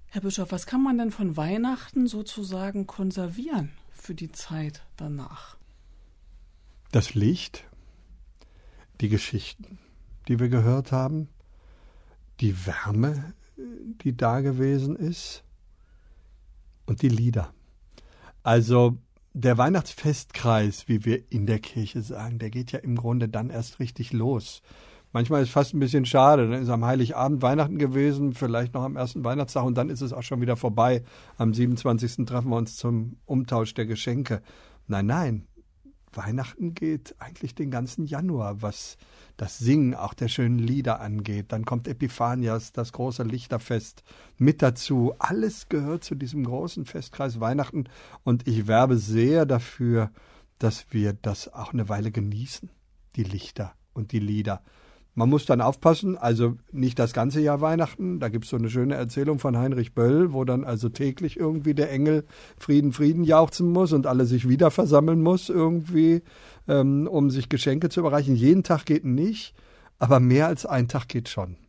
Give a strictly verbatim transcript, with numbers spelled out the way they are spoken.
Herr Bischof, was kann man denn von Weihnachten sozusagen konservieren für die Zeit danach? Das Licht, die Geschichten, die wir gehört haben, die Wärme, die da gewesen ist und die Lieder. Also der Weihnachtsfestkreis, wie wir in der Kirche sagen, der geht ja im Grunde dann erst richtig los. Manchmal ist es fast ein bisschen schade, dann ist am Heiligabend Weihnachten gewesen, vielleicht noch am ersten Weihnachtstag und dann ist es auch schon wieder vorbei. Am siebenundzwanzigsten treffen wir uns zum Umtausch der Geschenke. Nein, nein, Weihnachten geht eigentlich den ganzen Januar, was das Singen auch der schönen Lieder angeht. Dann kommt Epiphanias, das große Lichterfest mit dazu. Alles gehört zu diesem großen Festkreis Weihnachten und ich werbe sehr dafür, dass wir das auch eine Weile genießen, die Lichter und die Lieder. Man muss dann aufpassen, also nicht das ganze Jahr Weihnachten. Da gibt es so eine schöne Erzählung von Heinrich Böll, wo dann also täglich irgendwie der Engel Frieden, Frieden jauchzen muss und alle sich wieder versammeln muss irgendwie, ähm, um sich Geschenke zu überreichen. Jeden Tag geht nicht, aber mehr als ein Tag geht schon.